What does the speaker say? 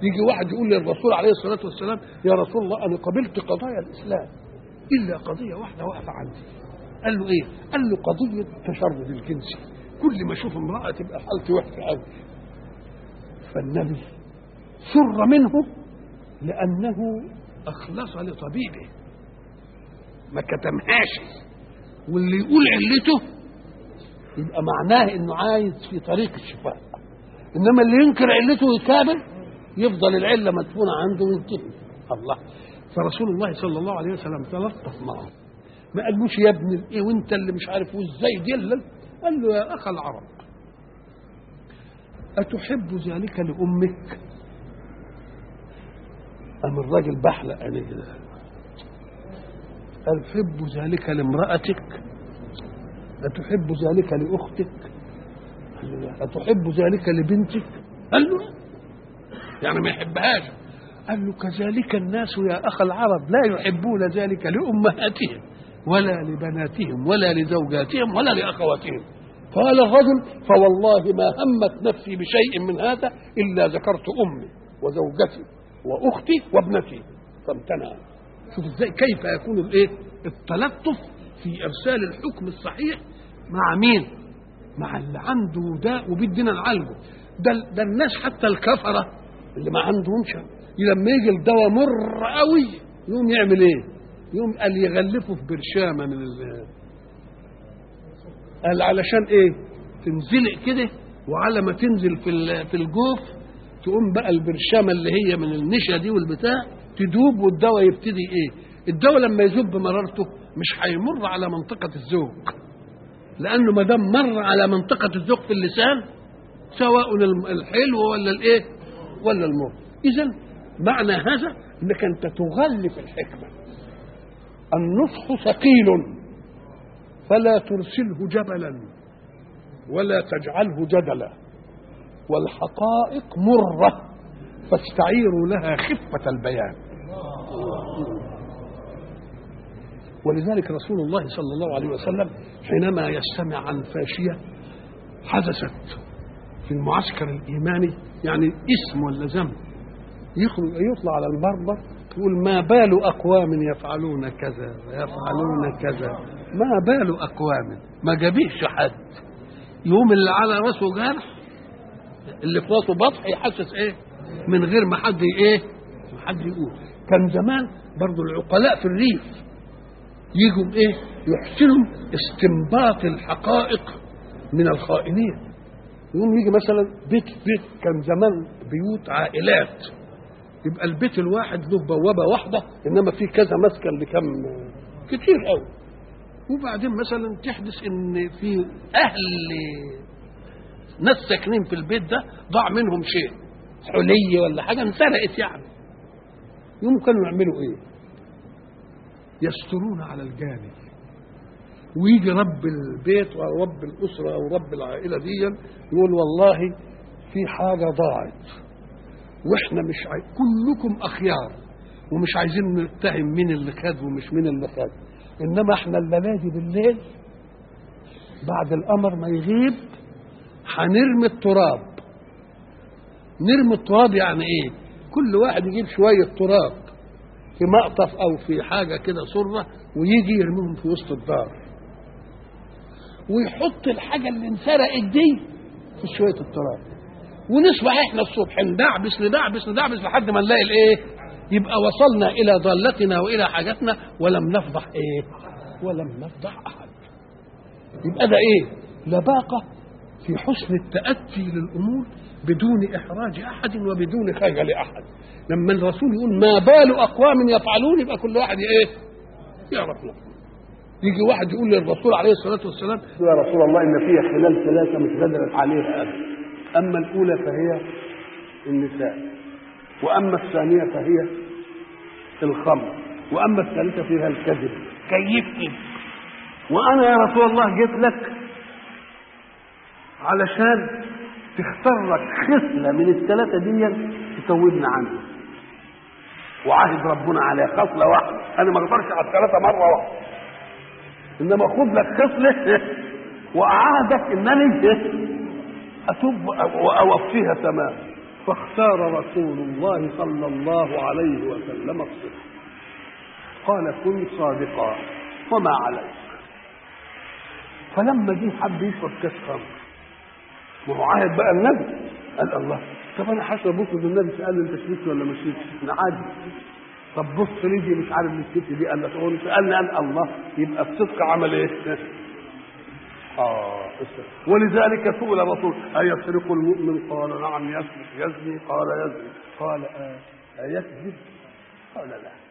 يجي واحد يقول للرسول عليه الصلاة والسلام يا رسول الله أنا قبلت قضايا الإسلام إلا قضية واحدة واقفة عندي. قال له إيه؟ قال له قضية التشرد الجنسي، كل ما أشوف امرأة تبقى حالتي وحشة قوي. فالنبي سر منه لأنه أخلص لطبيبه ما كتمهاش، واللي يقول علته يبقى معناه إنه عايز في طريق الشفاء، إنما اللي ينكر علته ويكابر يفضل العلة مدفونة عنده وينتهي. الله. فرسول الله صلى الله عليه وسلم تلطف معه، ما قالوش يا ابن ايه وانت اللي مش عارف وازاي دلل، قال له يا اخ العرب اتحب ذلك لامك؟ قام الراجل بحلق عليه كده قال حب ذلك لامرأتك؟ أتحب ذلك لأختك؟ أتحب ذلك لبنتك؟ قال له يعني ما يحبهاش. قال له كذلك الناس يا أخ العرب لا يحبون ذلك لأمهاتهم ولا لبناتهم ولا لزوجاتهم ولا لأخواتهم. قال الرجل فوالله ما همت نفسي بشيء من هذا إلا ذكرت أمي وزوجتي وأختي وابنتي فامتنع. شوف ازاي كيف يكون الايه التلطف في إرسال الحكم الصحيح مع مين؟ مع اللي عنده داء وبيدنا نعالجه. ده الناس حتى الكفرة اللي ما عندهمش لما يجي الدواء مر قوي يقوم يعمل ايه؟ يقوم قال يغلفه في برشامه من قال علشان ايه؟ تنزلق كده، وعلى ما تنزل في الجوف تقوم بقى البرشامه اللي هي من النشا دي والبتاع تدوب والدواء يبتدي ايه؟ الدواء لما يذوب بمرارته مش هيمر على منطقه الذوق، لانه ما دام مر على منطقه الذوق في اللسان سواء الحلو ولا الايه ولا المر. اذا معنى هذا انك انت تغلف الحكمه. النصح ثقيل فلا ترسله جبلا ولا تجعله جدلا، والحقائق مره فاستعيروا لها خفه البيان. ولذلك رسول الله صلى الله عليه وسلم حينما يستمع عن فاشيه حدثت في المعسكر الايماني، يعني اسم ولا ذنب، يطلع على المرمى يقول ما بال أقوام يفعلون كذا ويفعلون كذا، ما بال أقوام، ما جابيش حد. يوم اللي على راسه جرح اللي في راسه بطح يحسس ايه من غير ما حد ايه ما حد يقول. كان زمان برضو العقلاء في الريف يجوا ايه يحسنوا استنباط الحقائق من الخائنين. يوم يجي مثلا بيت كان زمان بيوت عائلات، يبقى البيت الواحد له بوابه واحده انما في كذا مسكن لكم كتير قوي. وبعدين مثلا تحدث ان في اهل ناس ساكنين في البيت ده ضاع منهم شيء حلي ولا حاجه انسرقت يعني. يوم كانوا يعملوا ايه؟ يسترون على الجانب، ويجي رب البيت او رب الاسره او رب العائله دي يقول والله في حاجه ضاعت واحنا مش كلكم اخيار ومش عايزين نتهم مين اللي خد ومش مين اللي خد، انما احنا الليله دي بالليل بعد القمر ما يغيب هنرمي التراب. نرمي التراب يعني ايه؟ كل واحد يجيب شويه تراب في مقطف او في حاجه كده صره ويجي يرميهم في وسط الدار، ويحط الحاجه اللي انسرقت دي في شويه التراب، ونصبح احنا الصبح ندعبس لحد ما نلاقي الايه؟ يبقى وصلنا الى ضالتنا والى حاجتنا ولم نفضح ايه؟ ولم نفضح احد. يبقى ده ايه؟ لباقه في حسن التأتي للامور بدون احراج احد وبدون خجل احد. لما الرسول يقول ما بال اقوام يفعلون يبقى كل واحد ايه؟ يعرف له. يجي واحد يقول للرسول عليه الصلاه والسلام يا رسول الله ان فيها خلال ثلاثه مش قادر عليها ابدا، اما الاولى فهي النساء، واما الثانيه فهي الخمر، واما الثالثه فيها الكذب. كيفني وانا يا رسول الله جيت لك علشان تختار لك خصله من الثلاثه دي تتوبنا عنها، وعهد ربنا عليها خصله واحده، انا ما اقدرش على الثلاثه مره واحده، انما خد لك خصله واعهدك انني اتوب واوفيها تمام. فاختار رسول الله صلى الله عليه وسلم الصدق. قال كن صادقا وما عليك. فلما جه حب يشرب كاس خمر، ما هو عاهد بقى النبي، قال الله طب انا حاسس بكره النبي سال انت شربت ولا ما شربتش؟ انا عادي. طب بص لي مش عارف الست دي قال لك سالني قال الله، يبقى الصدق عمل ايه؟ ولذلك سئل الرسول أيسرق المؤمن؟ قال نعم يسرق. يزني؟ قال يزني. قال أيكذب؟ قال لا.